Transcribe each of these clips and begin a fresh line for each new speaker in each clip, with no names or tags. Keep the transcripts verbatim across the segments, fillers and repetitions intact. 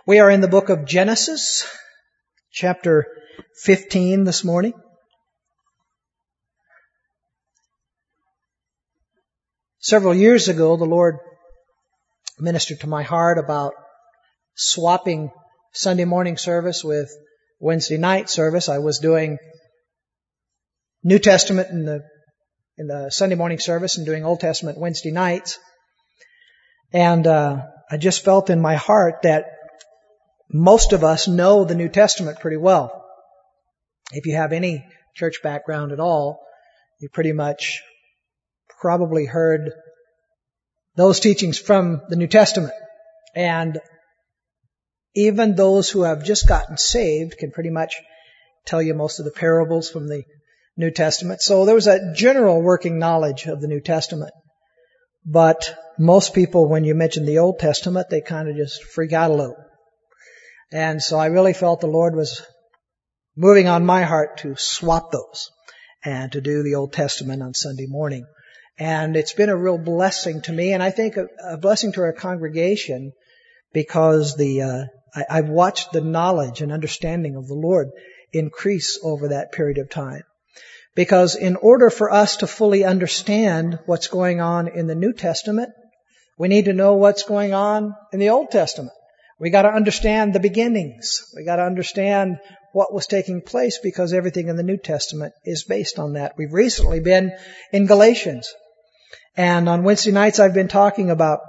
We are in the book of Genesis, chapter fifteen this morning. Several years ago, the Lord ministered to my heart about swapping Sunday morning service with Wednesday night service. I was doing New Testament in the in the Sunday morning service and doing Old Testament Wednesday nights. And uh, I just felt in my heart that most of us know the New Testament pretty well. If you have any church background at all, you pretty much probably heard those teachings from the New Testament. And even those who have just gotten saved can pretty much tell you most of the parables from the New Testament. So there was a general working knowledge of the New Testament. But most people, when you mention the Old Testament, they kind of just freak out a little. And so I really felt the Lord was moving on my heart to swap those and to do the Old Testament on Sunday morning. And it's been a real blessing to me, and I think a, a blessing to our congregation, because the uh, I, I've watched the knowledge and understanding of the Lord increase over that period of time. Because in order for us to fully understand what's going on in the New Testament, we need to know what's going on in the Old Testament. We got to understand the beginnings. We got to understand what was taking place, because everything in the New Testament is based on that. We've recently been in Galatians. And on Wednesday nights I've been talking about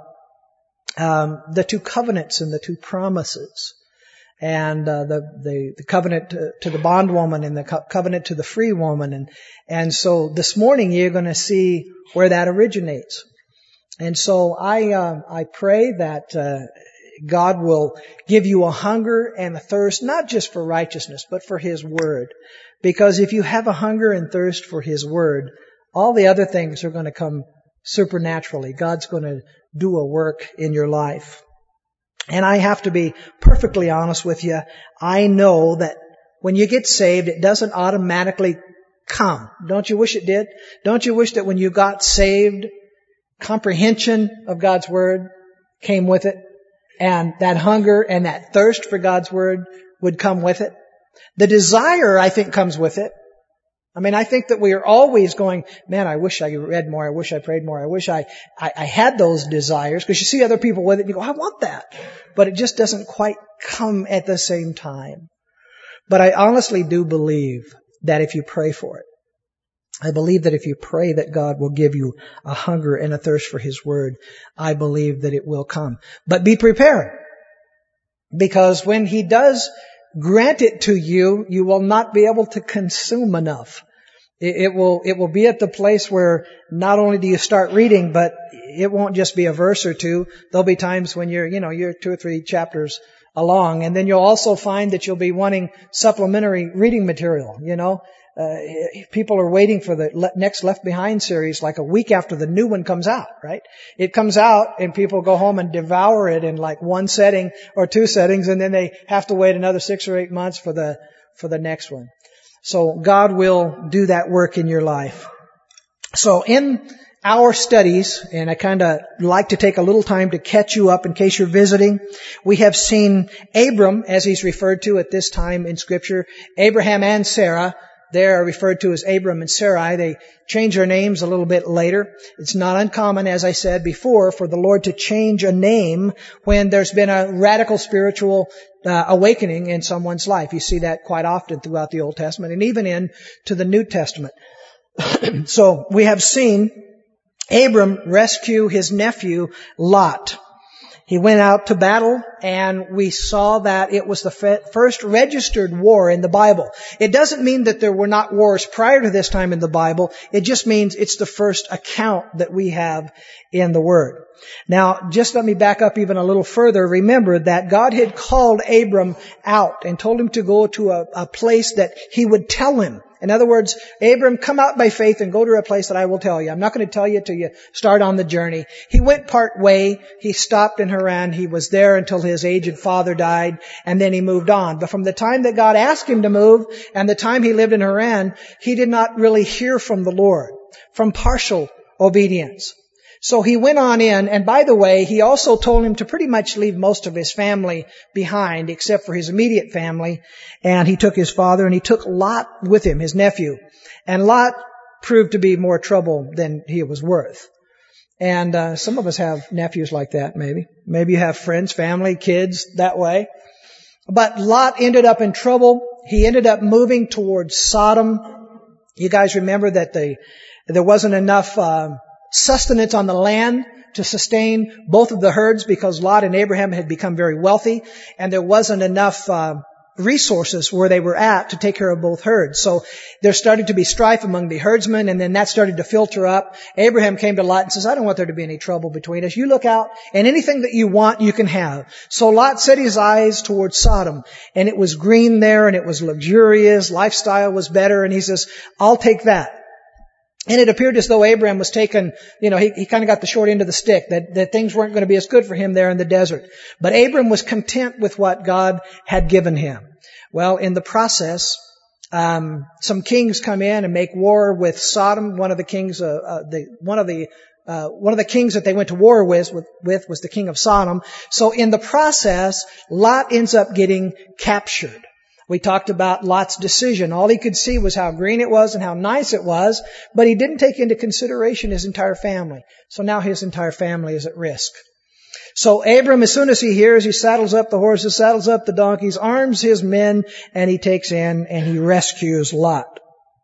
um, the two covenants and the two promises. And uh, the, the the covenant to, to the bondwoman and the co- covenant to the free woman. And, and so this morning you're going to see where that originates. And so I uh, I pray that uh, God will give you a hunger and a thirst, not just for righteousness, but for His Word. Because if you have a hunger and thirst for His Word, all the other things are going to come supernaturally. God's going to do a work in your life. And I have to be perfectly honest with you. I know that when you get saved, it doesn't automatically come. Don't you wish it did? Don't you wish that when you got saved, comprehension of God's Word came with it? And that hunger and that thirst for God's Word would come with it. The desire, I think, comes with it. I mean, I think that we are always going, man, I wish I read more. I wish I prayed more. I wish I, I, I had those desires. Because you see other people with it and you go, I want that. But it just doesn't quite come at the same time. But I honestly do believe that if you pray for it, I believe that if you pray that God will give you a hunger and a thirst for His Word, I believe that it will come. But be prepared. Because when He does grant it to you, you will not be able to consume enough. It, it will, it will be at the place where not only do you start reading, but it won't just be a verse or two. There'll be times when you're, you know, you're two or three chapters along. And then you'll also find that you'll be wanting supplementary reading material, you know. Uh, people are waiting for the le- next Left Behind series like a week after the new one comes out, right? It comes out and people go home and devour it in like one setting or two settings, and then they have to wait another six or eight months for the for the next one. So God will do that work in your life. So in our studies, and I kind of like to take a little time to catch you up in case you're visiting, we have seen Abram, as he's referred to at this time in Scripture, Abraham and Sarah. They are referred to as Abram and Sarai. They change their names a little bit later. It's not uncommon, as I said before, for the Lord to change a name when there's been a radical spiritual uh, awakening in someone's life. You see that quite often throughout the Old Testament and even into the New Testament. So we have seen Abram rescue his nephew Lot. He went out to battle, and we saw that it was the first registered war in the Bible. It doesn't mean that there were not wars prior to this time in the Bible. It just means it's the first account that we have in the Word. Now, just let me back up even a little further. Remember that God had called Abram out and told him to go to a, a place that He would tell him. In other words, Abram, come out by faith and go to a place that I will tell you. I'm not going to tell you till you start on the journey. He went part way. He stopped in Haran. He was there until his aged father died, and then he moved on. But from the time that God asked him to move and the time he lived in Haran, he did not really hear from the Lord, from partial obedience. So he went on in, and by the way, he also told him to pretty much leave most of his family behind, except for his immediate family. And he took his father, and he took Lot with him, his nephew. And Lot proved to be more trouble than he was worth. And uh, some of us have nephews like that, maybe. Maybe you have friends, family, kids that way. But Lot ended up in trouble. He ended up moving towards Sodom. You guys remember that the there wasn't enough uh, sustenance on the land to sustain both of the herds because Lot and Abraham had become very wealthy, and there wasn't enough uh, resources where they were at to take care of both herds. So there started to be strife among the herdsmen, and then that started to filter up. Abraham came to Lot and says, I don't want there to be any trouble between us. You look out, and anything that you want, you can have. So Lot set his eyes towards Sodom, and it was green there, and it was luxurious, lifestyle was better, and he says, I'll take that. And it appeared as though Abraham was taken, you know, he, he kind of got the short end of the stick, that, that things weren't going to be as good for him there in the desert. But Abraham was content with what God had given him. Well, in the process, um, some kings come in and make war with Sodom. One of the kings, uh, uh, the, one of the, uh, one of the kings that they went to war with, with, with was the king of Sodom. So in the process, Lot ends up getting captured. We talked about Lot's decision. All he could see was how green it was and how nice it was, but he didn't take into consideration his entire family. So now his entire family is at risk. So Abram, as soon as he hears, he saddles up the horses, saddles up the donkeys, arms his men, and he takes in and he rescues Lot.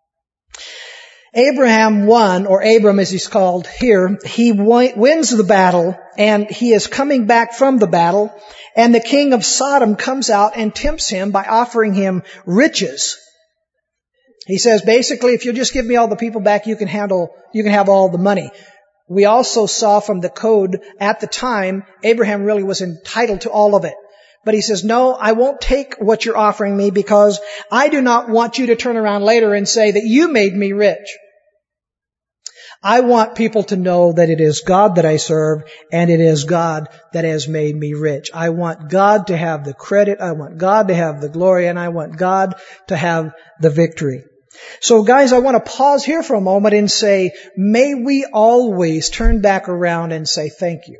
Abraham won, or Abram as he's called here, he wins the battle, and he is coming back from the battle, and the king of Sodom comes out and tempts him by offering him riches. He says, basically, if you'll just give me all the people back, you can handle, you can have all the money. We also saw from the code at the time, Abraham really was entitled to all of it. But he says, no, I won't take what you're offering me because I do not want you to turn around later and say that you made me rich. I want people to know that it is God that I serve, and it is God that has made me rich. I want God to have the credit, I want God to have the glory, and I want God to have the victory. So guys, I want to pause here for a moment and say, may we always turn back around and say thank you.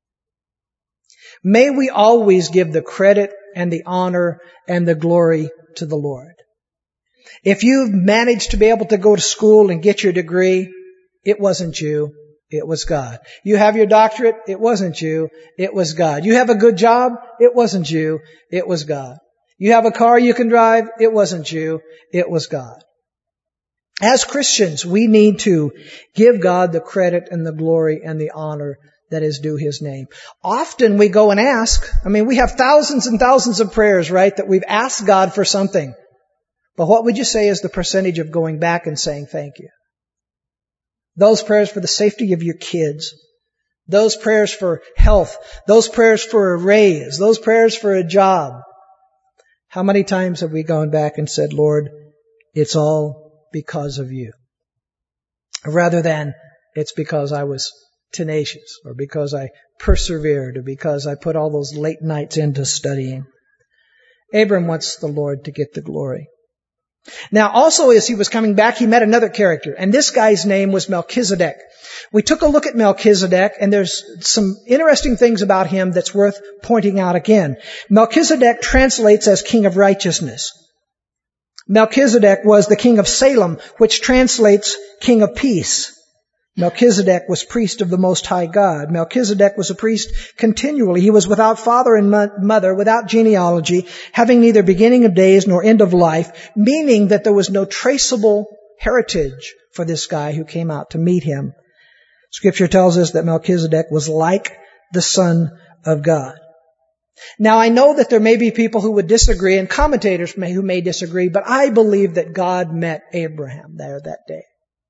May we always give the credit and the honor and the glory to the Lord. If you've managed to be able to go to school and get your degree, it wasn't you, it was God. You have your doctorate, it wasn't you, it was God. You have a good job, it wasn't you, it was God. You have a car you can drive, it wasn't you, it was God. As Christians, we need to give God the credit and the glory and the honor that is due His name. Often we go and ask, I mean, we have thousands and thousands of prayers, right, that we've asked God for something. But what would you say is the percentage of going back and saying thank you? Those prayers for the safety of your kids. Those prayers for health. Those prayers for a raise. Those prayers for a job. How many times have we gone back and said, Lord, it's all because of you? Rather than, it's because I was tenacious, or because I persevered, or because I put all those late nights into studying. Abram wants the Lord to get the glory. Now, also as he was coming back, he met another character, and this guy's name was Melchizedek. We took a look at Melchizedek, and there's some interesting things about him that's worth pointing out again. Melchizedek translates as King of Righteousness. Melchizedek was the king of Salem, which translates King of Peace. Melchizedek was priest of the Most High God. Melchizedek was a priest continually. He was without father and mother, without genealogy, having neither beginning of days nor end of life, meaning that there was no traceable heritage for this guy who came out to meet him. Scripture tells us that Melchizedek was like the Son of God. Now, I know that there may be people who would disagree, and commentators may, who may disagree, but I believe that God met Abraham there that day.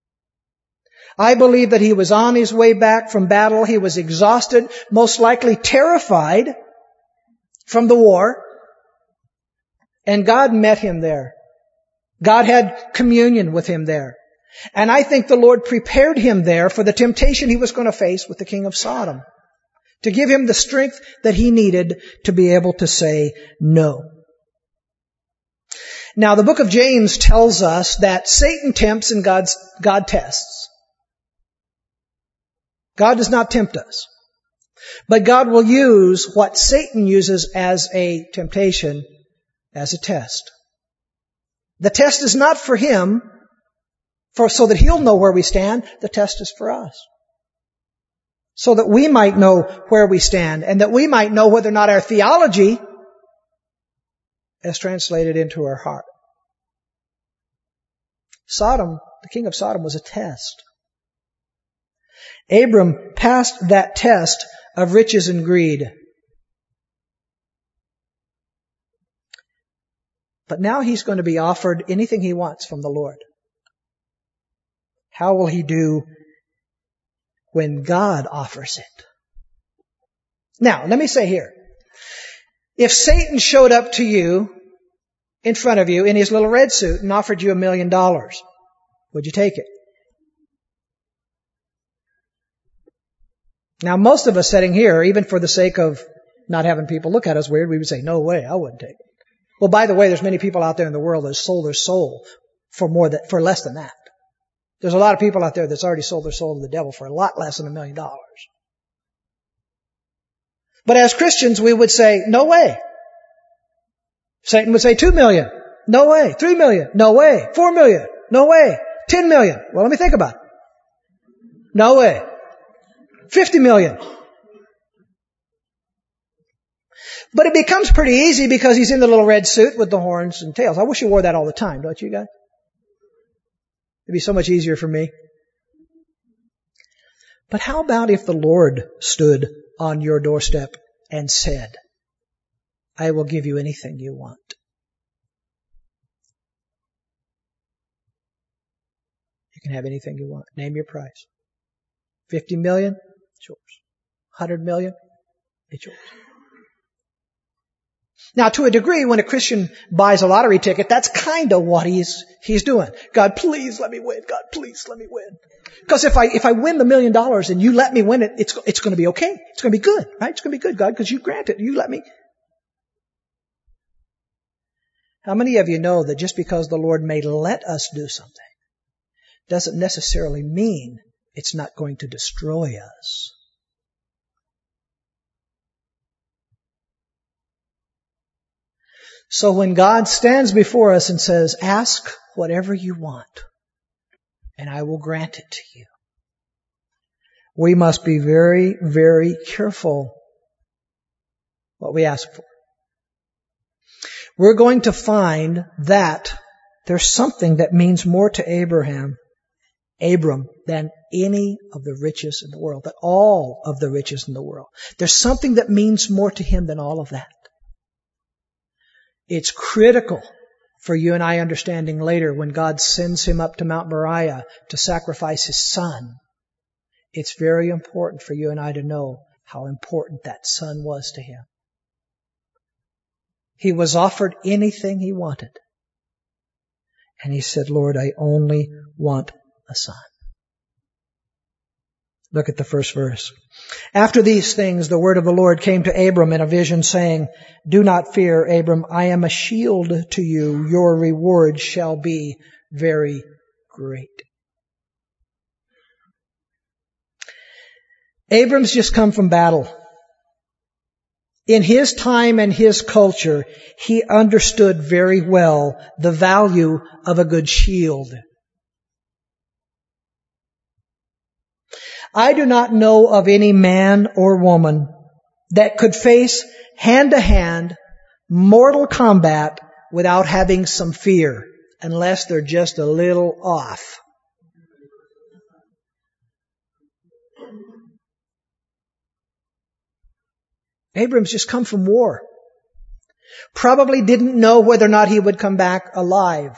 I believe that he was on his way back from battle. He was exhausted, most likely terrified from the war. And God met him there. God had communion with him there. And I think the Lord prepared him there for the temptation he was going to face with the king of Sodom, to give him the strength that he needed to be able to say no. Now, the book of James tells us that Satan tempts and God's, God tests. God does not tempt us. But God will use what Satan uses as a temptation as a test. The test is not for him, for so that he'll know where we stand. The test is for us. So that we might know where we stand, and that we might know whether or not our theology is translated into our heart. Sodom, the king of Sodom, was a test. Abram passed that test of riches and greed. But now he's going to be offered anything he wants from the Lord. How will he do when God offers it? Now, let me say here, if Satan showed up to you in front of you in his little red suit and offered you a million dollars, would you take it? Now, most of us sitting here, even for the sake of not having people look at us weird, we would say, no way, I wouldn't take it. Well, by the way, there's many people out there in the world that have sold their soul for more than, for less than that. There's a lot of people out there that's already sold their soul to the devil for a lot less than a million dollars. But as Christians, we would say, no way. Satan would say two million. No way. Three million. No way. Four million. No way. Ten million. Well, let me think about it. No way. Fifty million. But it becomes pretty easy because he's in the little red suit with the horns and tails. I wish you wore that all the time, don't you guys? It'd be so much easier for me. But how about if the Lord stood on your doorstep and said, I will give you anything you want. You can have anything you want. Name your price. Fifty million? It's yours. Hundred million? It's yours. Now, to a degree, when a Christian buys a lottery ticket, that's kind of what he's he's doing. God, please let me win. God, please let me win. Because if I if I win the million dollars and you let me win it, it's it's going to be okay. It's going to be good, right? It's going to be good, God, because you grant it. You let me. How many of you know that just because the Lord may let us do something doesn't necessarily mean it's not going to destroy us? So when God stands before us and says, ask whatever you want, and I will grant it to you, we must be very, very careful what we ask for. We're going to find that there's something that means more to Abraham, Abram, than any of the riches in the world, than all of the riches in the world. There's something that means more to him than all of that. It's critical for you and I understanding later when God sends him up to Mount Moriah to sacrifice his son. It's very important for you and I to know how important that son was to him. He was offered anything he wanted. And he said, Lord, I only want a son. Look at the first verse. After these things, the word of the Lord came to Abram in a vision, saying, do not fear, Abram. I am a shield to you. Your reward shall be very great. Abram's just come from battle. In his time and his culture, he understood very well the value of a good shield. I do not know of any man or woman that could face hand-to-hand mortal combat without having some fear, unless they're just a little off. Abram's just come from war. Probably didn't know whether or not he would come back alive.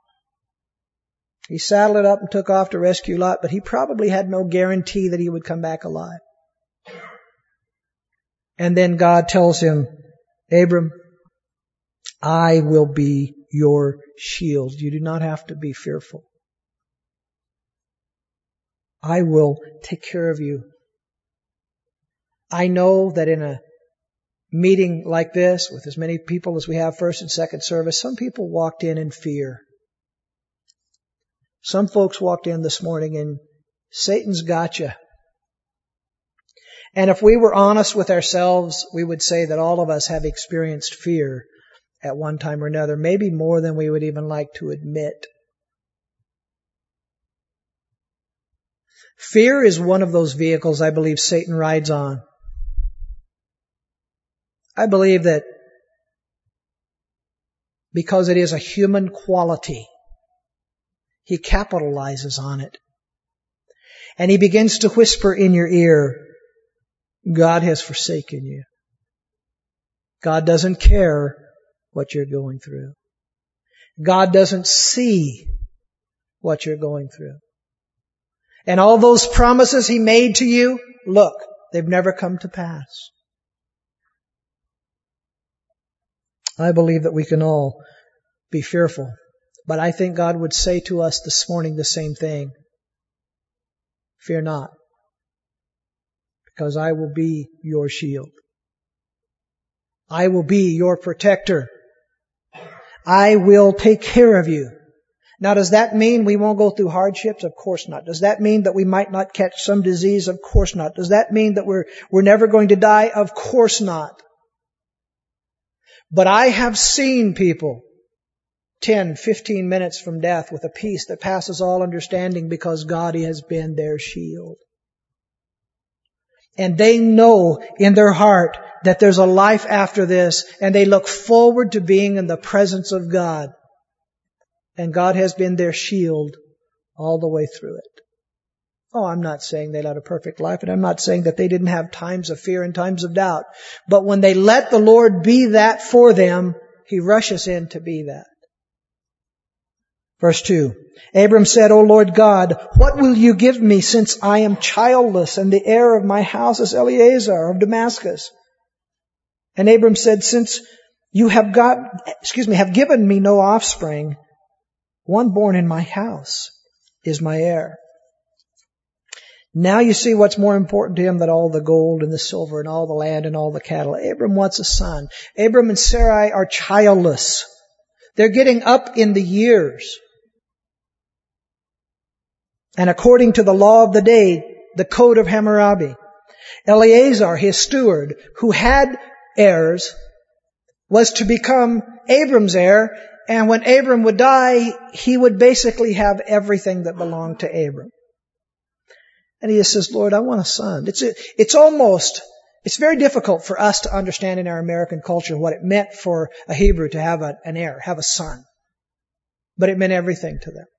He saddled it up and took off to rescue Lot, but he probably had no guarantee that he would come back alive. And then God tells him, Abram, I will be your shield. You do not have to be fearful. I will take care of you. I know that in a meeting like this, with as many people as we have first and second service, some people walked in in fear. Some folks walked in this morning and Satan's got you. And if we were honest with ourselves, we would say that all of us have experienced fear at one time or another, maybe more than we would even like to admit. Fear is one of those vehicles I believe Satan rides on. I believe that because it is a human quality, he capitalizes on it. And he begins to whisper in your ear, God has forsaken you. God doesn't care what you're going through. God doesn't see what you're going through. And all those promises he made to you, look, they've never come to pass. I believe that we can all be fearful. But I think God would say to us this morning the same thing. Fear not, because I will be your shield. I will be your protector. I will take care of you. Now, does that mean we won't go through hardships? Of course not. Does that mean that we might not catch some disease? Of course not. Does that mean that we're, we're never going to die? Of course not. But I have seen people ten, fifteen minutes from death with a peace that passes all understanding because God has been their shield. And they know in their heart that there's a life after this, and they look forward to being in the presence of God. And God has been their shield all the way through it. Oh, I'm not saying they led a perfect life, and I'm not saying that they didn't have times of fear and times of doubt. But when they let the Lord be that for them, He rushes in to be that. Verse two, Abram said, O Lord God, what will you give me since I am childless, and the heir of my house is Eliezer of Damascus? And Abram said, since you have got, excuse me, have given me no offspring, one born in my house is my heir. Now you see what's more important to him than all the gold and the silver and all the land and all the cattle. Abram wants a son. Abram and Sarai are childless. They're getting up in the years. And according to the law of the day, the code of Hammurabi, Eleazar, his steward, who had heirs, was to become Abram's heir. And when Abram would die, he would basically have everything that belonged to Abram. And he just says, Lord, I want a son. It's, a, it's almost, it's very difficult for us to understand in our American culture what it meant for a Hebrew to have a, an heir, have a son. But it meant everything to them.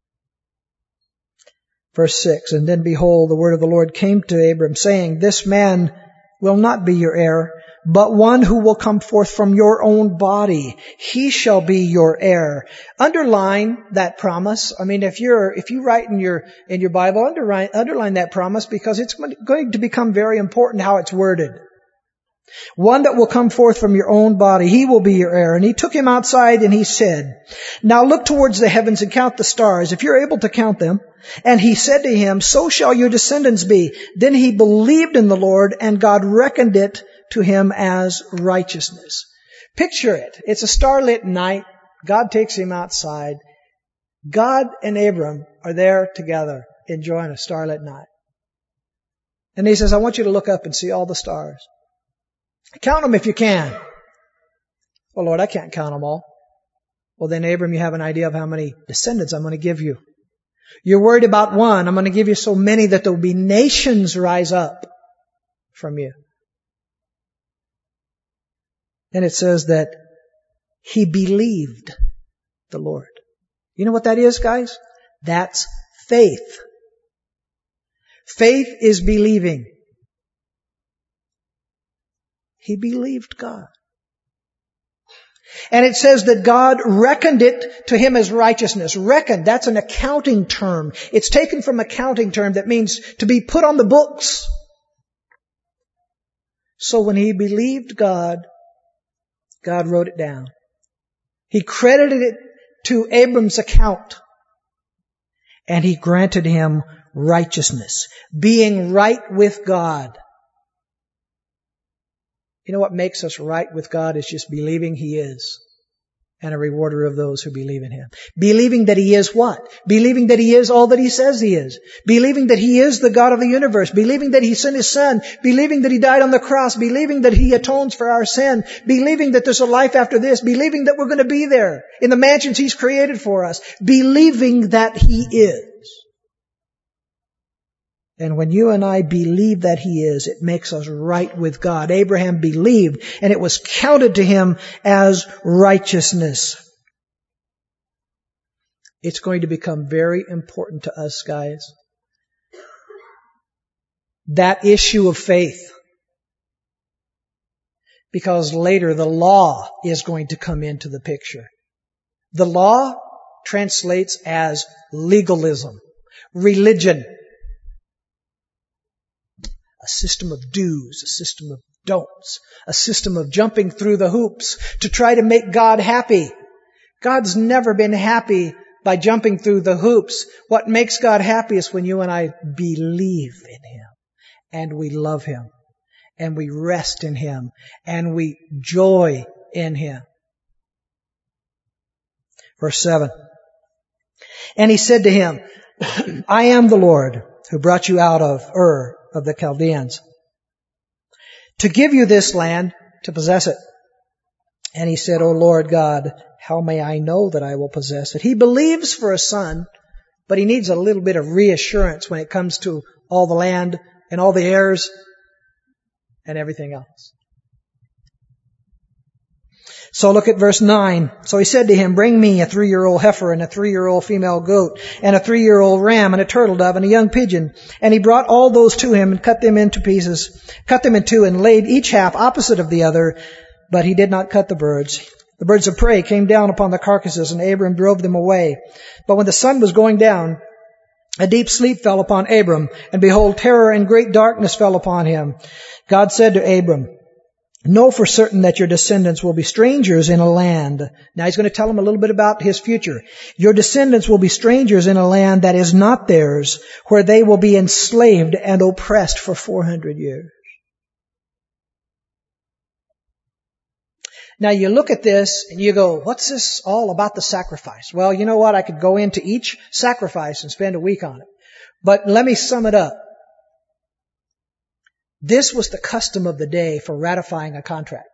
Verse six, and then behold, the word of the Lord came to Abram, saying, this man will not be your heir, but one who will come forth from your own body. He shall be your heir. Underline that promise. I mean, if you're, if you write in your, in your Bible, underline, underline that promise, because it's going to become very important how it's worded. One that will come forth from your own body. He will be your heir. And he took him outside and he said, now look towards the heavens and count the stars, if you're able to count them. And he said to him, so shall your descendants be. Then he believed in the Lord, and God reckoned it to him as righteousness. Picture it. It's a starlit night. God takes him outside. God and Abram are there together enjoying a starlit night. And he says, I want you to look up and see all the stars. Count them if you can. Well, Lord, I can't count them all. Well, then, Abram, you have an idea of how many descendants I'm going to give you. You're worried about one. I'm going to give you so many that there will be nations rise up from you. And it says that he believed the Lord. You know what that is, guys? That's faith. Faith is believing. He believed God. And it says that God reckoned it to him as righteousness. Reckoned, that's an accounting term. It's taken from an accounting term that means to be put on the books. So when he believed God, God wrote it down. He credited it to Abram's account. And he granted him righteousness. Being right with God. You know what makes us right with God is just believing He is. and a rewarder of those who believe in Him. Believing that He is what? Believing that He is all that He says He is. Believing that He is the God of the universe. Believing that He sent His Son. Believing that He died on the cross. Believing that He atones for our sin. Believing that there's a life after this. Believing that we're going to be there in the mansions He's created for us. Believing that He is. And when you and I believe that He is, it makes us right with God. Abraham believed, and it was counted to him as righteousness. It's going to become very important to us, guys. That issue of faith. Because later the law is going to come into the picture. The law translates as legalism, religion. A system of do's, a system of don'ts, a system of jumping through the hoops to try to make God happy. God's never been happy by jumping through the hoops. What makes God happy is when you and I believe in Him, and we love Him, and we rest in Him, and we joy in Him. Verse seven. And He said to him, I am the Lord who brought you out of Ur of the Chaldeans, to give you this land to possess it. And he said, O Lord God, how may I know that I will possess it? He believes for a son, but he needs a little bit of reassurance when it comes to all the land and all the heirs and everything else. So look at verse nine. So he said to him, bring me a three-year-old heifer and a three-year-old female goat and a three-year-old ram and a turtle dove and a young pigeon. And he brought all those to him and cut them into pieces, cut them in two and laid each half opposite of the other. But he did not cut the birds. The birds of prey came down upon the carcasses, and Abram drove them away. But when the sun was going down, a deep sleep fell upon Abram, and behold, terror and great darkness fell upon him. God said to Abram, know for certain that your descendants will be strangers in a land. Now he's going to tell him a little bit about his future. Your descendants will be strangers in a land that is not theirs, where they will be enslaved and oppressed for four hundred years. Now you look at this and you go, what's this all about the sacrifice? Well, you know what? I could go into each sacrifice and spend a week on it. But let me sum it up. This was the custom of the day for ratifying a contract.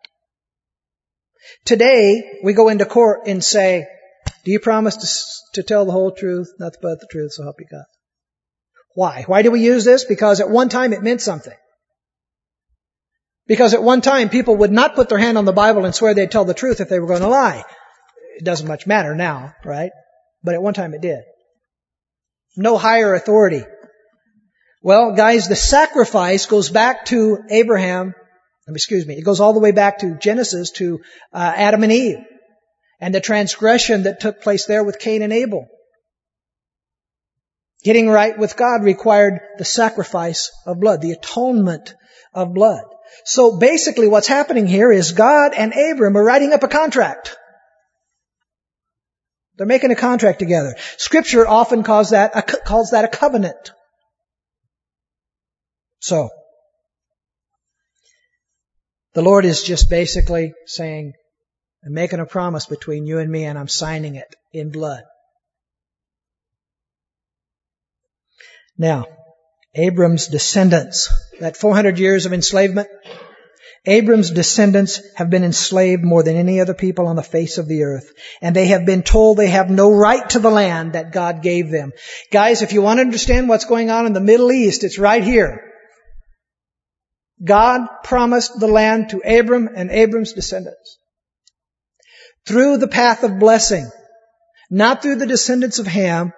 Today, we go into court and say, do you promise to, to tell the whole truth, nothing but the truth, so help you God? Why? Why do we use this? Because at one time it meant something. Because at one time people would not put their hand on the Bible and swear they'd tell the truth if they were going to lie. It doesn't much matter now, right? But at one time it did. No higher authority. Well, guys, the sacrifice goes back to Abraham, excuse me, it goes all the way back to Genesis, to uh, Adam and Eve, and the transgression that took place there with Cain and Abel. Getting right with God required the sacrifice of blood, the atonement of blood. So basically what's happening here is God and Abram are writing up a contract. They're making a contract together. Scripture often calls that a, calls that a covenant. So, the Lord is just basically saying, I'm making a promise between you and me, and I'm signing it in blood. Now, Abram's descendants, that four hundred years of enslavement, Abram's descendants have been enslaved more than any other people on the face of the earth. And they have been told they have no right to the land that God gave them. Guys, if you want to understand what's going on in the Middle East, it's right here. God promised the land to Abram and Abram's descendants through the path of blessing, not through the descendants of Ham.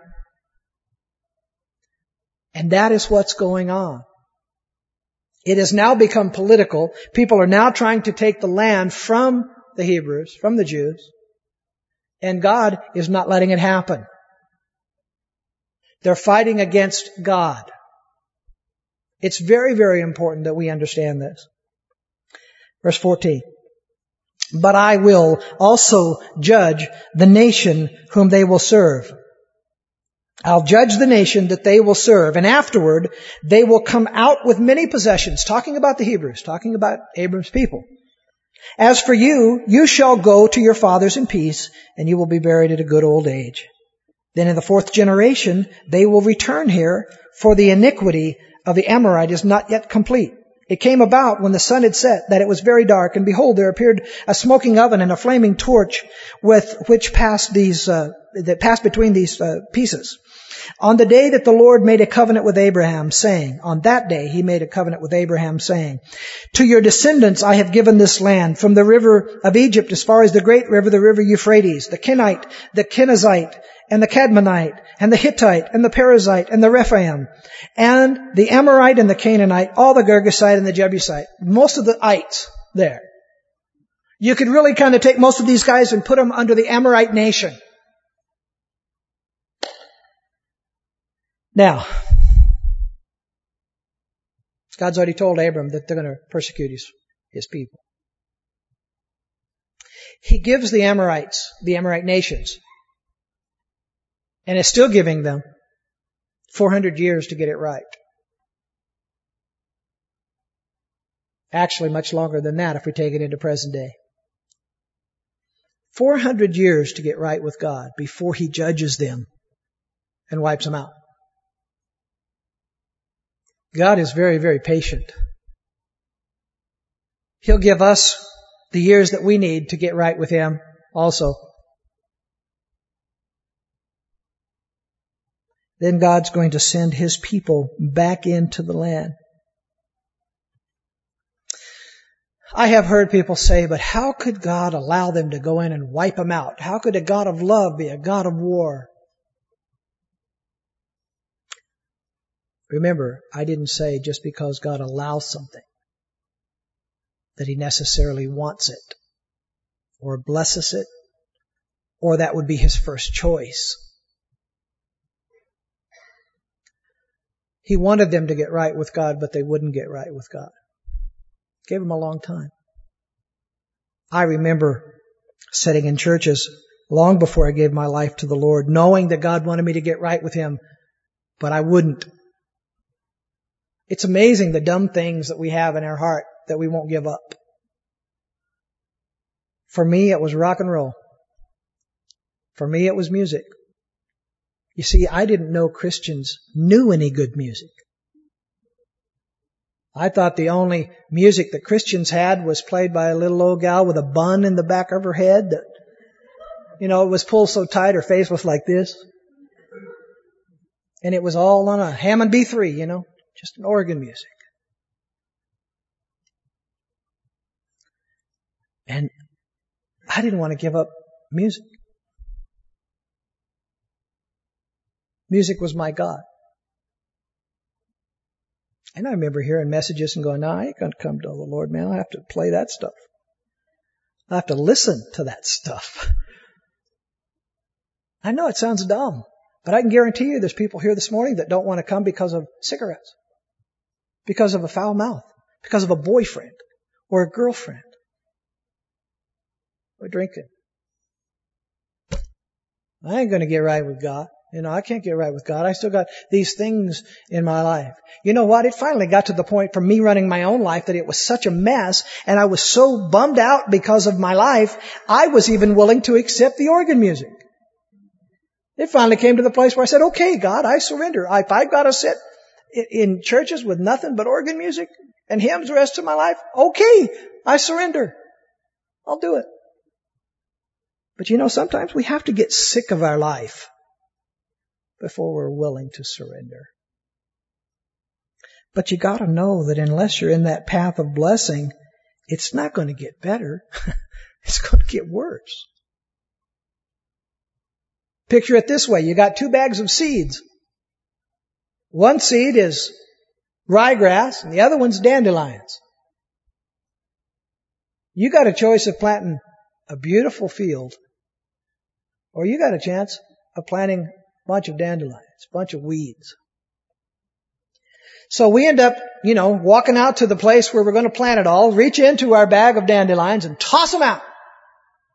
And that is what's going on. It has now become political. People are now trying to take the land from the Hebrews, from the Jews, and God is not letting it happen. They're fighting against God. It's very, very important that we understand this. Verse fourteen. But I will also judge the nation whom they will serve. I'll judge the nation that they will serve, and afterward they will come out with many possessions. Talking about the Hebrews, talking about Abram's people. As for you, you shall go to your fathers in peace, and you will be buried at a good old age. Then in the fourth generation, they will return here, for the iniquity of the Amorite is not yet complete. It came about when the sun had set that it was very dark, and behold, there appeared a smoking oven and a flaming torch with which passed these, uh, that passed between these uh, pieces. On the day that the Lord made a covenant with Abraham, saying, on that day he made a covenant with Abraham, saying, to your descendants I have given this land, from the river of Egypt as far as the great river, the river Euphrates, the Kenite, the Kenizzite, and the Cadmonite, and the Hittite, and the Perizzite, and the Rephaim, and the Amorite, and the Canaanite, all the Girgasite, and the Jebusite. Most of the ites there. You could really kind of take most of these guys and put them under the Amorite nation. Now, God's already told Abram that they're going to persecute his, his people. He gives the Amorites, the Amorite nations, and is still giving them four hundred years to get it right. Actually, much longer than that if we take it into present day. four hundred years to get right with God before He judges them and wipes them out. God is very, very patient. He'll give us the years that we need to get right with Him also. Then God's going to send His people back into the land. I have heard people say, but how could God allow them to go in and wipe them out? How could a God of love be a God of war? Remember, I didn't say just because God allows something that He necessarily wants it or blesses it or that would be His first choice. He wanted them to get right with God, but they wouldn't get right with God. Gave them a long time. I remember sitting in churches long before I gave my life to the Lord, knowing that God wanted me to get right with Him, but I wouldn't. It's amazing the dumb things that we have in our heart that we won't give up. For me, it was rock and roll. For me, it was music. You see, I didn't know Christians knew any good music. I thought the only music that Christians had was played by a little old gal with a bun in the back of her head that, you know, it was pulled so tight her face was like this. And it was all on a Hammond B three, you know, just an organ music. And I didn't want to give up music. Music was my God. And I remember hearing messages and going, no, I ain't going to come to the Lord, man. I have to play that stuff. I have to listen to that stuff. I know it sounds dumb, but I can guarantee you there's people here this morning that don't want to come because of cigarettes, because of a foul mouth, because of a boyfriend or a girlfriend or drinking. I ain't going to get right with God. You know, I can't get right with God. I still got these things in my life. You know what? It finally got to the point for me running my own life that it was such a mess, and I was so bummed out because of my life, I was even willing to accept the organ music. It finally came to the place where I said, okay, God, I surrender. If I've got to sit in churches with nothing but organ music and hymns the rest of my life, okay, I surrender. I'll do it. But you know, sometimes we have to get sick of our life before we're willing to surrender. But you got to know that unless you're in that path of blessing, it's not going to get better. It's going to get worse. Picture it this way. You got two bags of seeds. One seed is ryegrass and the other one's dandelions. You got a choice of planting a beautiful field, or you got a chance of planting bunch of dandelions, bunch of weeds. So we end up, you know, walking out to the place where we're going to plant it all, reach into our bag of dandelions and toss them out.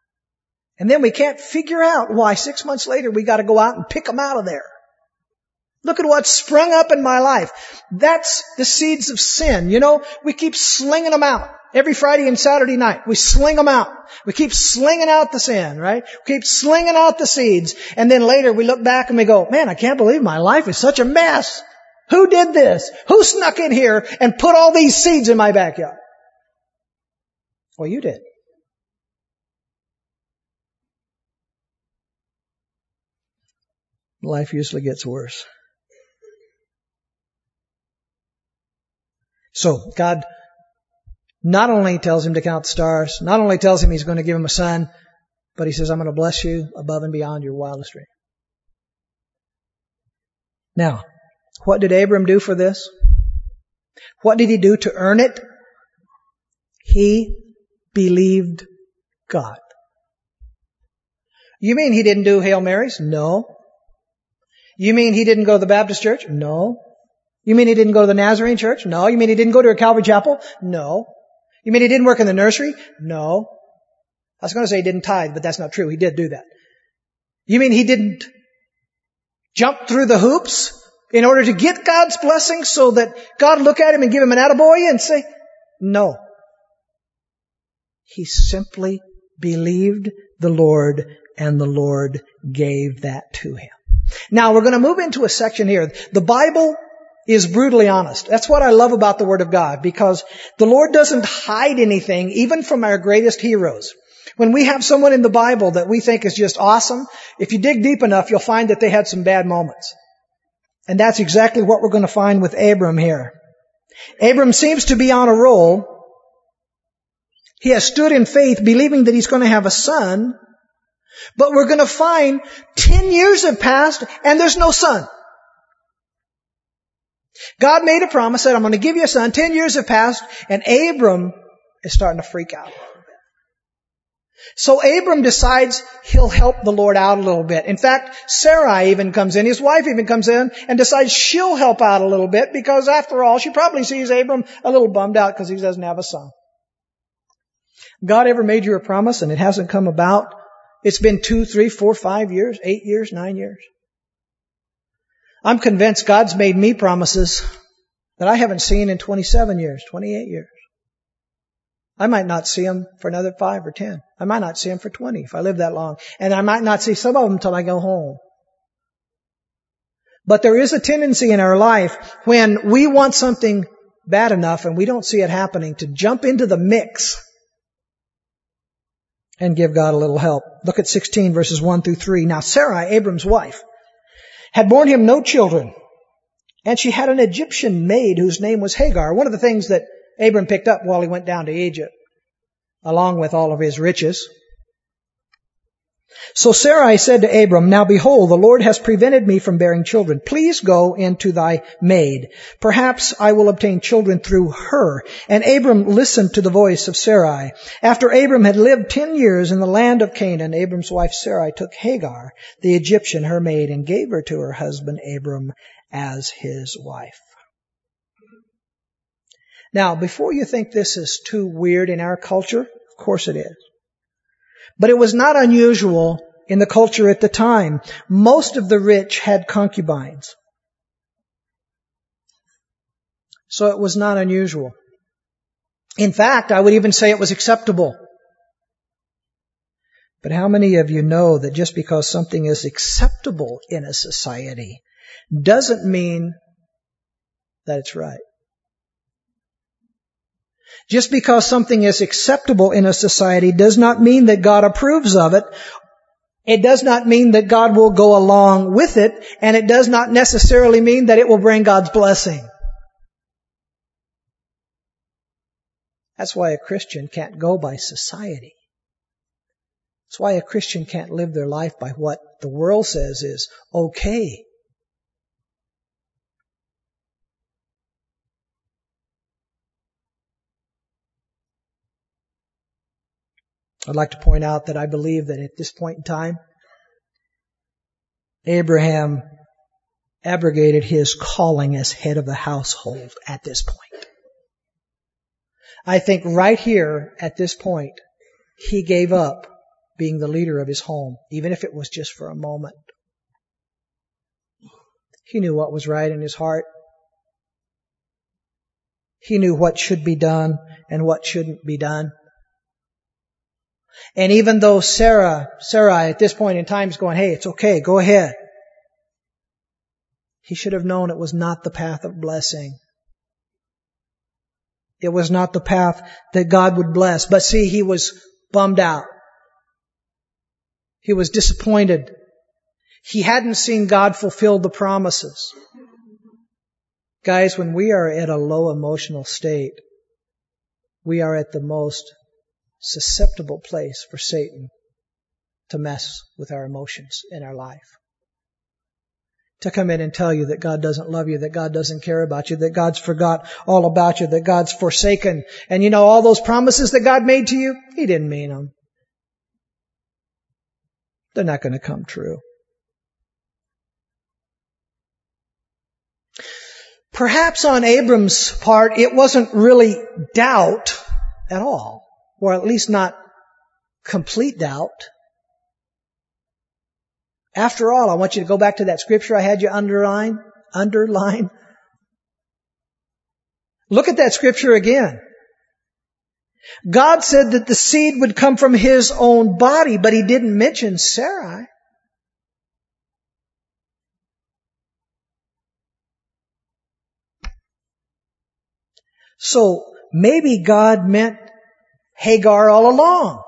And then we can't figure out why six months later we got to go out and pick them out of there. Look at what's sprung up in my life. That's the seeds of sin. You know, we keep slinging them out. Every Friday and Saturday night, we sling them out. We keep slinging out the sin, right? We keep slinging out the seeds. And then later we look back and we go, man, I can't believe my life is such a mess. Who did this? Who snuck in here and put all these seeds in my backyard? Well, you did. Life usually gets worse. So God not only tells him to count the stars, not only tells him he's going to give him a son, but he says, I'm going to bless you above and beyond your wildest dream. Now, what did Abram do for this? What did he do to earn it? He believed God. You mean he didn't do Hail Marys? No. You mean he didn't go to the Baptist church? No. You mean he didn't go to the Nazarene church? No. You mean he didn't go to a Calvary chapel? No. You mean he didn't work in the nursery? No. I was going to say he didn't tithe, but that's not true. He did do that. You mean he didn't jump through the hoops in order to get God's blessing so that God look at him and give him an attaboy and say, no. He simply believed the Lord and the Lord gave that to him. Now we're going to move into a section here. The Bible is brutally honest. That's what I love about the Word of God, because the Lord doesn't hide anything, even from our greatest heroes. When we have someone in the Bible that we think is just awesome, if you dig deep enough, you'll find that they had some bad moments. And that's exactly what we're going to find with Abram here. Abram seems to be on a roll. He has stood in faith, believing that he's going to have a son. But we're going to find ten years have passed and there's no son. God made a promise, said, I'm going to give you a son. Ten years have passed, and Abram is starting to freak out a little bit. So Abram decides he'll help the Lord out a little bit. In fact, Sarai even comes in, his wife even comes in and decides she'll help out a little bit, because after all, she probably sees Abram a little bummed out because he doesn't have a son. God ever made you a promise and it hasn't come about? It's been two, three, four, five years, eight years, nine years. I'm convinced God's made me promises that I haven't seen in twenty-seven years, twenty-eight years. I might not see them for another five or ten. I might not see them for twenty if I live that long. And I might not see some of them until I go home. But there is a tendency in our life when we want something bad enough and we don't see it happening to jump into the mix and give God a little help. Look at sixteen verses one through three. Now Sarai, Abram's wife, had borne him no children, and she had an Egyptian maid whose name was Hagar. One of the things that Abram picked up while he went down to Egypt, along with all of his riches. So Sarai said to Abram, Now behold, the Lord has prevented me from bearing children. Please go into thy maid. Perhaps I will obtain children through her. And Abram listened to the voice of Sarai. After Abram had lived ten years in the land of Canaan, Abram's wife Sarai took Hagar, the Egyptian, her maid, and gave her to her husband Abram as his wife. Now, before you think this is too weird in our culture, of course it is. But it was not unusual in the culture at the time. Most of the rich had concubines. So it was not unusual. In fact, I would even say it was acceptable. But how many of you know that just because something is acceptable in a society doesn't mean that it's right? Just because something is acceptable in a society does not mean that God approves of it. It does not mean that God will go along with it, and it does not necessarily mean that it will bring God's blessing. That's why a Christian can't go by society. That's why a Christian can't live their life by what the world says is okay. I'd like to point out that I believe that at this point in time, Abraham abrogated his calling as head of the household at this point. I think right here at this point, he gave up being the leader of his home, even if it was just for a moment. He knew what was right in his heart. He knew what should be done and what shouldn't be done. And even though Sarah, Sarai at this point in time is going, hey, it's okay, go ahead. He should have known it was not the path of blessing. It was not the path that God would bless. But see, he was bummed out. He was disappointed. He hadn't seen God fulfill the promises. Guys, when we are at a low emotional state, we are at the most susceptible place for Satan to mess with our emotions in our life. To come in and tell you that God doesn't love you, that God doesn't care about you, that God's forgot all about you, that God's forsaken. And you know, all those promises that God made to you, He didn't mean them. They're not going to come true. Perhaps on Abram's part, it wasn't really doubt at all, or at least not complete doubt. After all, I want you to go back to that scripture I had you underline, underline. Look at that scripture again. God said that the seed would come from His own body, but He didn't mention Sarai. So maybe God meant Hagar all along.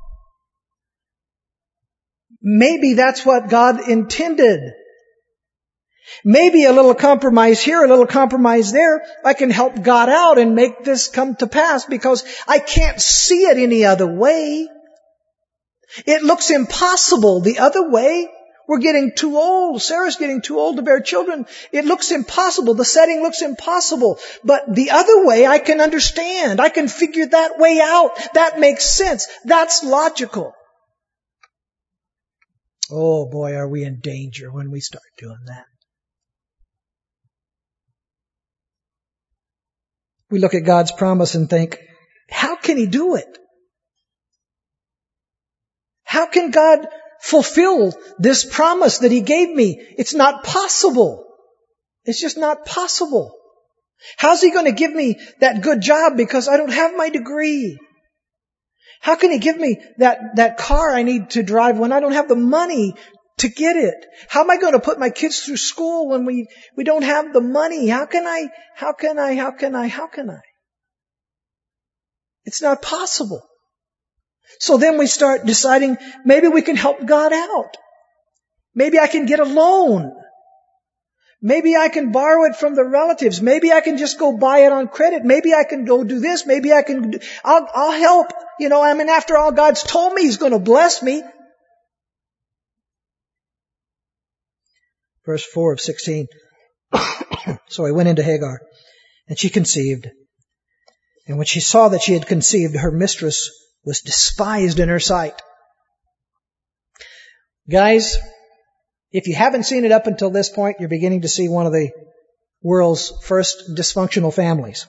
Maybe that's what God intended. Maybe a little compromise here, a little compromise there, I can help God out and make this come to pass because I can't see it any other way. It looks impossible the other way. We're getting too old. Sarah's getting too old to bear children. It looks impossible. The setting looks impossible. But the other way I can understand. I can figure that way out. That makes sense. That's logical. Oh boy, are we in danger when we start doing that. We look at God's promise and think, how can He do it? How can God fulfill this promise that He gave me? It's not possible. It's just not possible. How's He going to give me that good job because I don't have my degree? How can He give me that, that car I need to drive when I don't have the money to get it? How am I going to put my kids through school when we, we don't have the money? How can I, how can I, how can I, how can I? It's not possible. So then we start deciding maybe we can help God out. Maybe I can get a loan. Maybe I can borrow it from the relatives. Maybe I can just go buy it on credit. Maybe I can go do this. Maybe I can, do, I'll, I'll help. You know, I mean, after all, God's told me He's going to bless me. Verse four of sixteen. So he went into Hagar, and she conceived. And when she saw that she had conceived, her mistress was despised in her sight. Guys, if you haven't seen it up until this point, you're beginning to see one of the world's first dysfunctional families.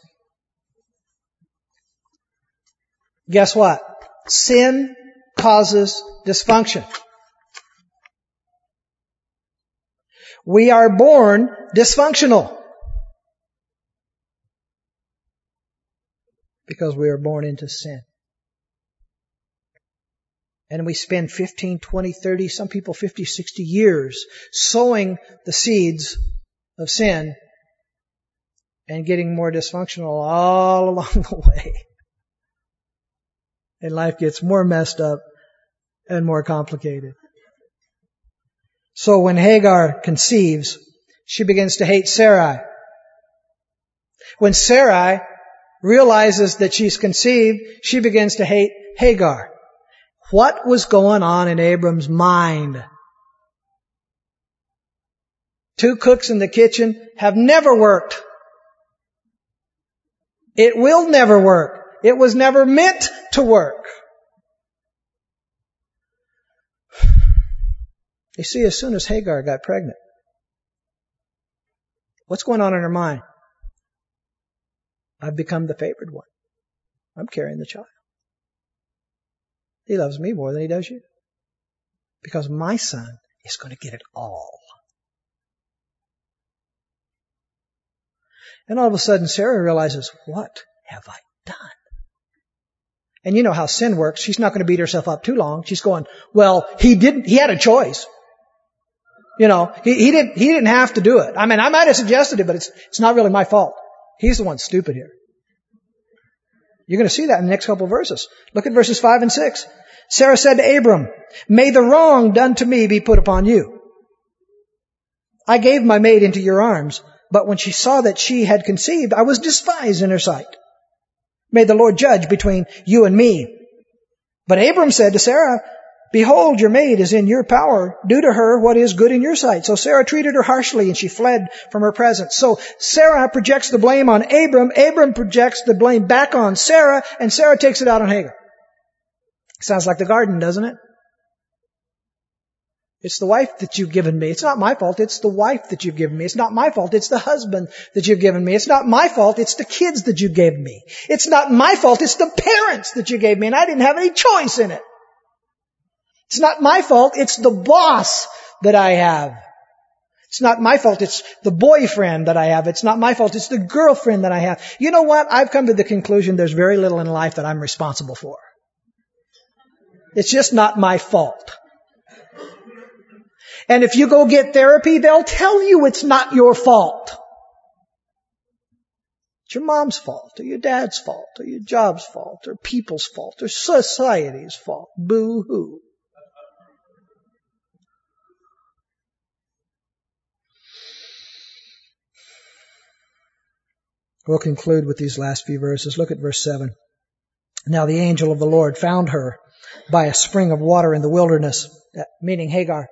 Guess what? Sin causes dysfunction. We are born dysfunctional because we are born into sin. And we spend fifteen, twenty, thirty, some people fifty, sixty years sowing the seeds of sin and getting more dysfunctional all along the way. And life gets more messed up and more complicated. So when Hagar conceives, she begins to hate Sarai. When Sarai realizes that she's conceived, she begins to hate Hagar. What was going on in Abram's mind? Two cooks in the kitchen have never worked. It will never work. It was never meant to work. You see, as soon as Hagar got pregnant, what's going on in her mind? I've become the favored one. I'm carrying the child. He loves me more than he does you. Because my son is going to get it all. And all of a sudden Sarah realizes, what have I done? And you know how sin works. She's not going to beat herself up too long. She's going, well, he didn't, he had a choice. You know, he, he didn't, he didn't have to do it. I mean, I might have suggested it, but it's, it's not really my fault. He's the one stupid here. You're going to see that in the next couple of verses. Look at verses five and six. Sarah said to Abram, may the wrong done to me be put upon you. I gave my maid into your arms, but when she saw that she had conceived, I was despised in her sight. May the Lord judge between you and me. But Abram said to Sarah, behold, your maid is in your power. Do to her what is good in your sight. So Sarah treated her harshly, and she fled from her presence. So Sarah projects the blame on Abram. Abram projects the blame back on Sarah, and Sarah takes it out on Hagar. Sounds like the garden, doesn't it? It's the wife that you've given me. It's not my fault. It's the wife that you've given me. It's not my fault. It's the husband that you've given me. It's not my fault. It's the kids that you gave me. It's not my fault. It's the parents that you gave me, and I didn't have any choice in it. It's not my fault. It's the boss that I have. It's not my fault. It's the boyfriend that I have. It's not my fault. It's the girlfriend that I have. You know what? I've come to the conclusion there's very little in life that I'm responsible for. It's just not my fault. And if you go get therapy, they'll tell you it's not your fault. It's your mom's fault, or your dad's fault, or your job's fault, or people's fault, or society's fault. Boo-hoo. We'll conclude with these last few verses. Look at verse seven. Now the angel of the Lord found her by a spring of water in the wilderness, meaning Hagar,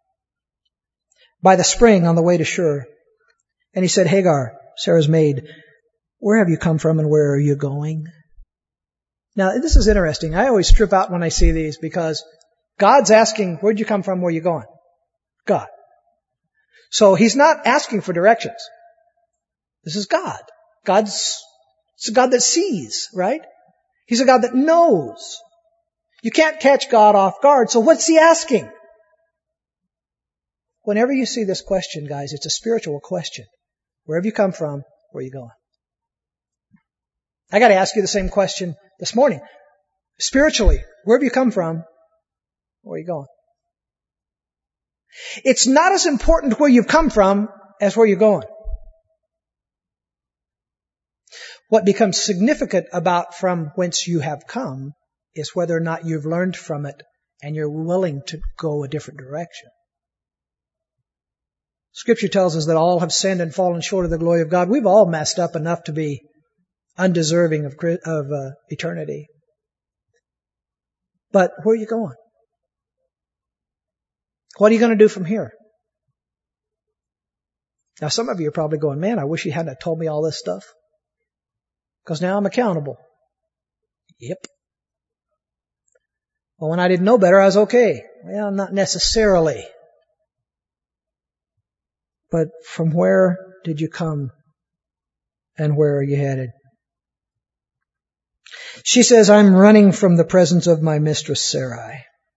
by the spring on the way to Shur. And he said, Hagar, Sarah's maid, where have you come from and where are you going? Now, this is interesting. I always trip out when I see these because God's asking, where'd you come from, where are you going? God. So he's not asking for directions. This is God. God's, it's a God that sees, right? He's a God that knows. You can't catch God off guard. So what's he asking? Whenever you see this question, guys, it's a spiritual question. Where have you come from? Where are you going? I got to ask you the same question this morning. Spiritually, where have you come from? Where are you going? It's not as important where you've come from as where you're going. What becomes significant about from whence you have come is whether or not you've learned from it and you're willing to go a different direction. Scripture tells us that all have sinned and fallen short of the glory of God. We've all messed up enough to be undeserving of, of uh, eternity. But where are you going? What are you going to do from here? Now, some of you are probably going, man, I wish you hadn't told me all this stuff. Because now I'm accountable. Yep. Well, when I didn't know better, I was okay. Well, not necessarily. But from where did you come and where are you headed? She says, I'm running from the presence of my mistress Sarai.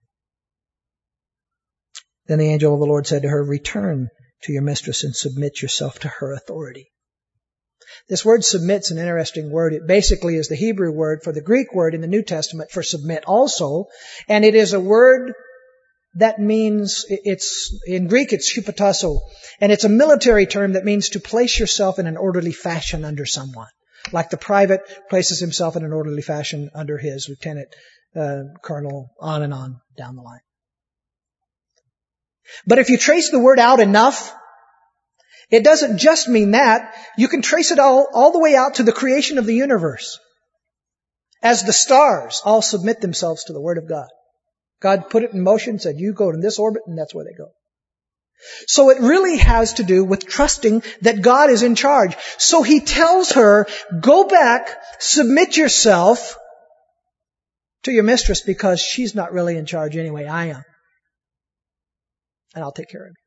Then the angel of the Lord said to her, return to your mistress and submit yourself to her authority. This word submit's an interesting word. It basically is the Hebrew word for the Greek word in the New Testament for submit also. And it is a word that means, it's, in Greek it's hupotasso. And it's a military term that means to place yourself in an orderly fashion under someone. Like the private places himself in an orderly fashion under his lieutenant, uh, colonel, on and on down the line. But if you trace the word out enough, it doesn't just mean that. You can trace it all, all the way out to the creation of the universe. As the stars all submit themselves to the Word of God. God put it in motion, said, you go in this orbit, and that's where they go. So it really has to do with trusting that God is in charge. So he tells her, go back, submit yourself to your mistress because she's not really in charge anyway. I am. And I'll take care of you.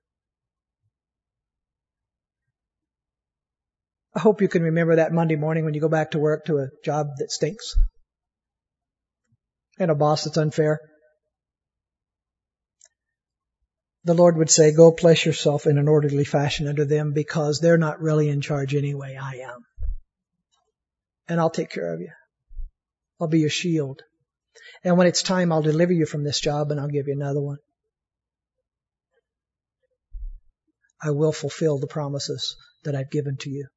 I hope you can remember that Monday morning when you go back to work to a job that stinks and a boss that's unfair. The Lord would say, go place yourself in an orderly fashion under them because they're not really in charge anyway. I am. and I'll take care of you. I'll be your shield. And when it's time, I'll deliver you from this job and I'll give you another one. I will fulfill the promises that I've given to you.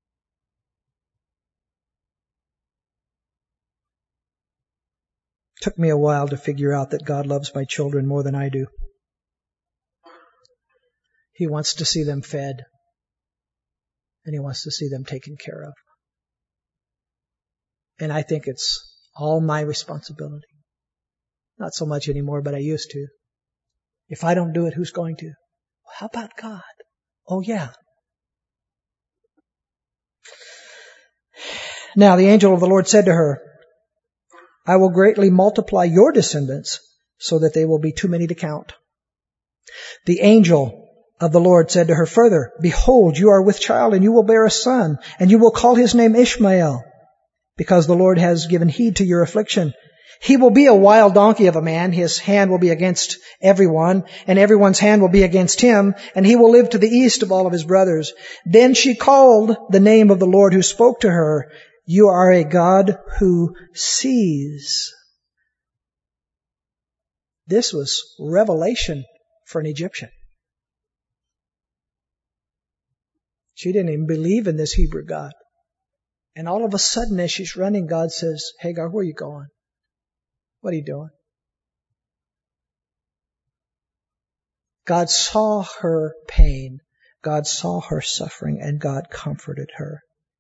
It took me a while to figure out that God loves my children more than I do. He wants to see them fed, and He wants to see them taken care of. And I think it's all my responsibility. Not so much anymore, but I used to. If I don't do it, who's going to? Well, how about God? Oh, yeah. Now the angel of the Lord said to her, I will greatly multiply your descendants so that they will be too many to count. The angel of the Lord said to her further, Behold, you are with child and you will bear a son, and you will call his name Ishmael, because the Lord has given heed to your affliction. He will be a wild donkey of a man. His hand will be against everyone, and everyone's hand will be against him, and he will live to the east of all of his brothers. Then she called the name of the Lord who spoke to her, You are a God who sees. This was revelation for an Egyptian. She didn't even believe in this Hebrew God. And all of a sudden, as she's running, God says, Hagar, where are you going? What are you doing? God saw her pain. God saw her suffering, and God comforted her.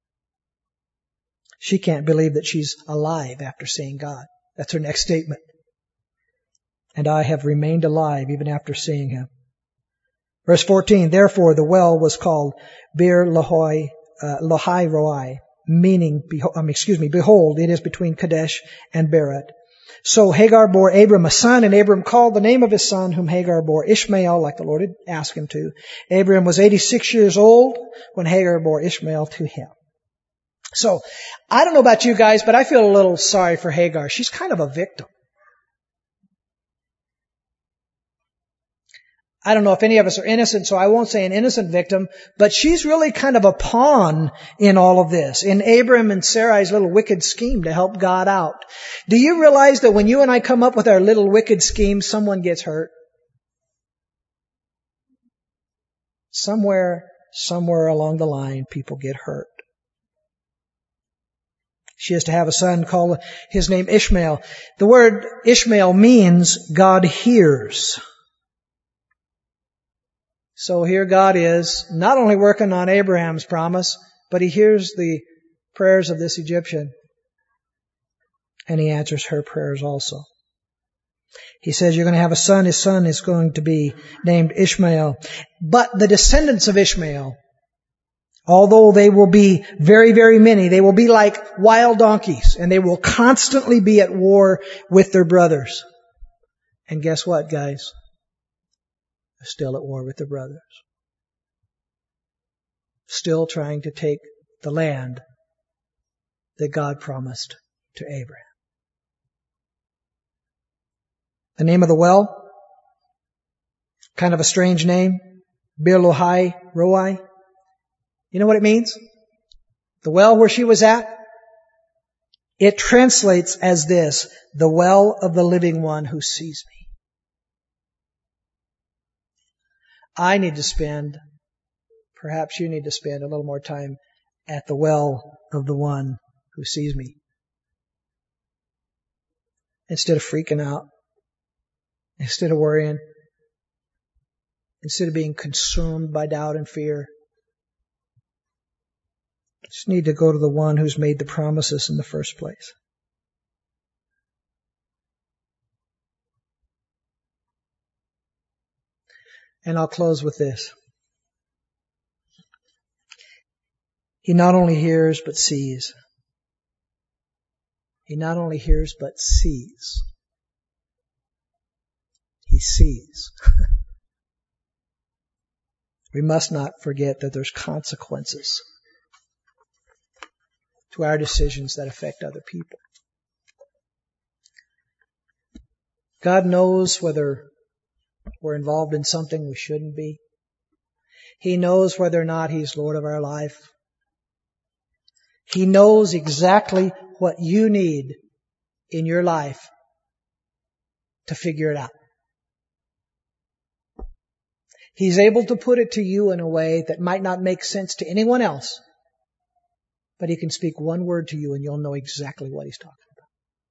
She can't believe that she's alive after seeing God. That's her next statement. And I have remained alive even after seeing Him. Verse fourteen, Therefore the well was called Bir Lahai, uh, Lahai Roi, meaning, beho- um, excuse me, behold, it is between Kadesh and Bered. So Hagar bore Abram a son, and Abram called the name of his son, whom Hagar bore Ishmael, like the Lord had asked him to. Abram was eighty-six years old when Hagar bore Ishmael to him. So, I don't know about you guys, but I feel a little sorry for Hagar. She's kind of a victim. I don't know if any of us are innocent, so I won't say an innocent victim, but she's really kind of a pawn in all of this, in Abram and Sarai's little wicked scheme to help God out. Do you realize that when you and I come up with our little wicked schemes, someone gets hurt? Somewhere, somewhere along the line, people get hurt. She is to have a son, called his name Ishmael. The word Ishmael means God hears. So here God is, not only working on Abraham's promise, but He hears the prayers of this Egyptian. And He answers her prayers also. He says, you're going to have a son. His son is going to be named Ishmael. But the descendants of Ishmael, although they will be very, very many, they will be like wild donkeys, and they will constantly be at war with their brothers. And guess what, guys? They're still at war with their brothers. Still trying to take the land that God promised to Abraham. The name of the well, kind of a strange name, Bir Lahai Roi. You know what it means? The well where she was at? It translates as this, the well of the living one who sees me. I need to spend, perhaps you need to spend a little more time at the well of the one who sees me. Instead of freaking out, instead of worrying, instead of being consumed by doubt and fear. Just need to go to the one who's made the promises in the first place. And I'll close with this. He not only hears but sees. He not only hears but sees. He sees. We must not forget that there's consequences to our decisions that affect other people. God knows whether we're involved in something we shouldn't be. He knows whether or not He's Lord of our life. He knows exactly what you need in your life to figure it out. He's able to put it to you in a way that might not make sense to anyone else, but He can speak one word to you and you'll know exactly what He's talking about.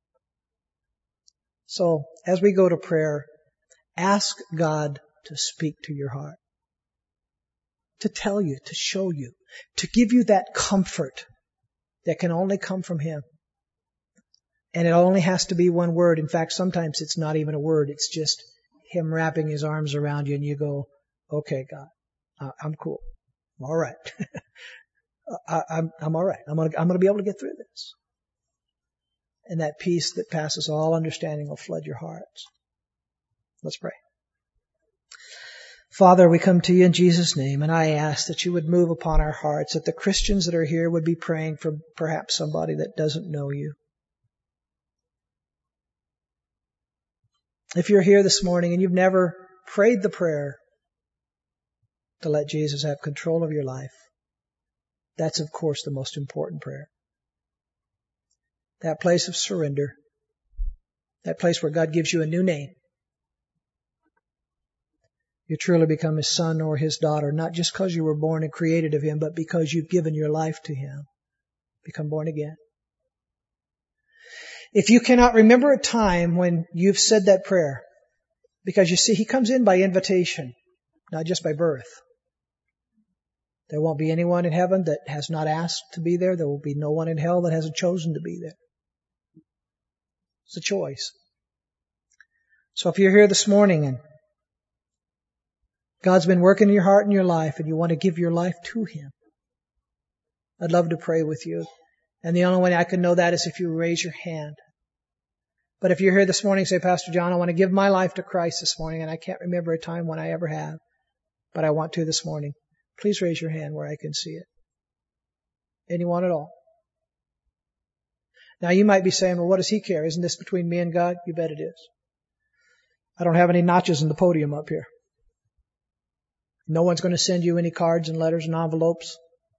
So, as we go to prayer, ask God to speak to your heart, to tell you, to show you, to give you that comfort that can only come from Him. And it only has to be one word. In fact, sometimes it's not even a word. It's just Him wrapping His arms around you and you go, okay, God, uh, I'm cool. I'm all right. I, I'm, I'm all right. I'm going to, I'm going to be able to get through this. And that peace that passes all understanding will flood your hearts. Let's pray. Father, we come to you in Jesus' name, and I ask that you would move upon our hearts, that the Christians that are here would be praying for perhaps somebody that doesn't know you. If you're here this morning and you've never prayed the prayer to let Jesus have control of your life, that's, of course, the most important prayer. That place of surrender, that place where God gives you a new name. You truly become His son or His daughter, not just because you were born and created of Him, but because you've given your life to Him. Become born again. If you cannot remember a time when you've said that prayer, because you see, He comes in by invitation, not just by birth. There won't be anyone in heaven that has not asked to be there. There will be no one in hell that hasn't chosen to be there. It's a choice. So if you're here this morning and God's been working in your heart and your life and you want to give your life to Him, I'd love to pray with you. And the only way I can know that is if you raise your hand. But if you're here this morning and say, Pastor John, I want to give my life to Christ this morning, and I can't remember a time when I ever have, but I want to this morning, please raise your hand where I can see it. Anyone at all? Now you might be saying, well, what does He care? Isn't this between me and God? You bet it is. I don't have any notches in the podium up here. No one's going to send you any cards and letters and envelopes.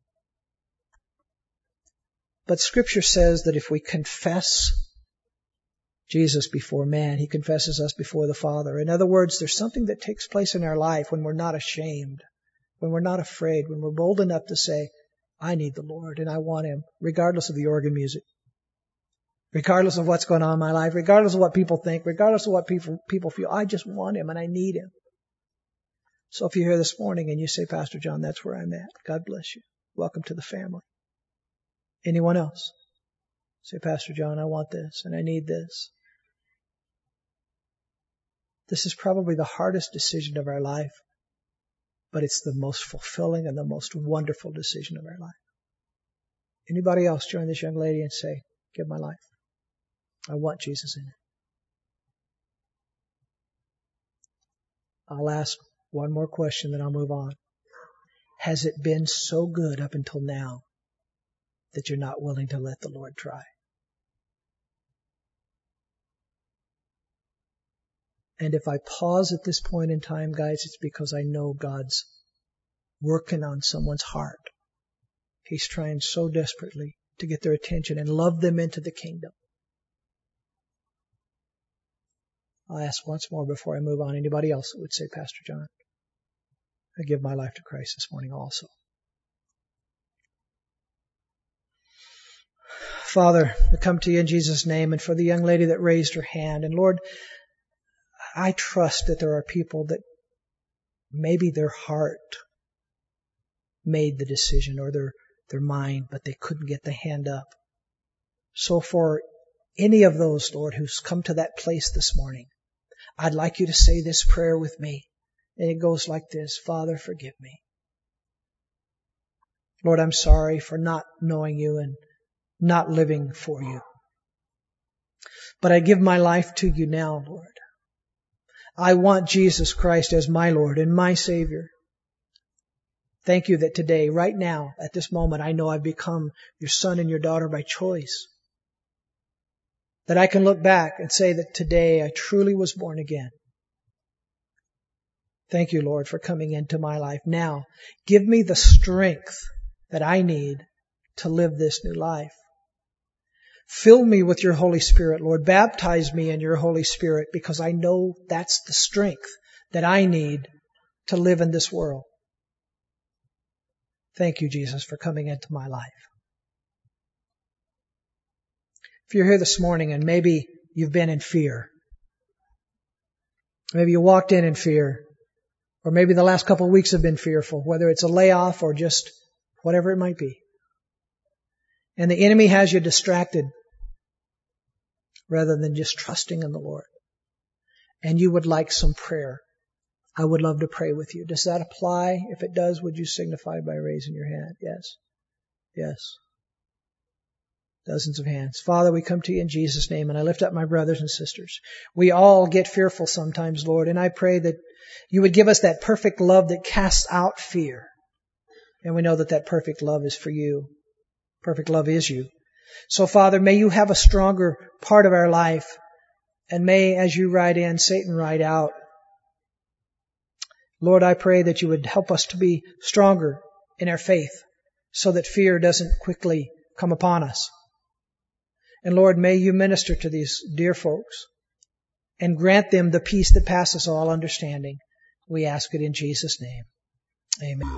But Scripture says that if we confess Jesus before man, He confesses us before the Father. In other words, there's something that takes place in our life when we're not ashamed, when we're not afraid, when we're bold enough to say, I need the Lord and I want Him, regardless of the organ music, regardless of what's going on in my life, regardless of what people think, regardless of what people, people feel. I just want Him and I need Him. So if you're here this morning and you say, Pastor John, that's where I'm at, God bless you. Welcome to the family. Anyone else? Say, Pastor John, I want this and I need this. This is probably the hardest decision of our life, but it's the most fulfilling and the most wonderful decision of our life. Anybody else join this young lady and say, give my life. I want Jesus in it. I'll ask one more question, then I'll move on. Has it been so good up until now that you're not willing to let the Lord try? And if I pause at this point in time, guys, it's because I know God's working on someone's heart. He's trying so desperately to get their attention and love them into the kingdom. I'll ask once more before I move on. Anybody else that would say, Pastor John, I give my life to Christ this morning also. Father, I come to you in Jesus' name, and for the young lady that raised her hand. And Lord, I trust that there are people that maybe their heart made the decision or their, their mind, but they couldn't get the hand up. So for any of those, Lord, who's come to that place this morning, I'd like you to say this prayer with me. And it goes like this: Father, forgive me. Lord, I'm sorry for not knowing you and not living for you. But I give my life to you now, Lord. I want Jesus Christ as my Lord and my Savior. Thank you that today, right now, at this moment, I know I've become your son and your daughter by choice. That I can look back and say that today I truly was born again. Thank you, Lord, for coming into my life. Now, give me the strength that I need to live this new life. Fill me with your Holy Spirit, Lord. Baptize me in your Holy Spirit, because I know that's the strength that I need to live in this world. Thank you, Jesus, for coming into my life. If you're here this morning and maybe you've been in fear, maybe you walked in in fear, or maybe the last couple of weeks have been fearful, whether it's a layoff or just whatever it might be, and the enemy has you distracted rather than just trusting in the Lord, and you would like some prayer, I would love to pray with you. Does that apply? If it does, would you signify by raising your hand? Yes. Yes. Dozens of hands. Father, we come to you in Jesus' name, and I lift up my brothers and sisters. We all get fearful sometimes, Lord, and I pray that you would give us that perfect love that casts out fear. And we know that that perfect love is for you. Perfect love is you. So, Father, may you have a stronger part of our life, and may, as you ride in, Satan ride out. Lord, I pray that you would help us to be stronger in our faith so that fear doesn't quickly come upon us. And Lord, may you minister to these dear folks and grant them the peace that passes all understanding. We ask it in Jesus' name. Amen.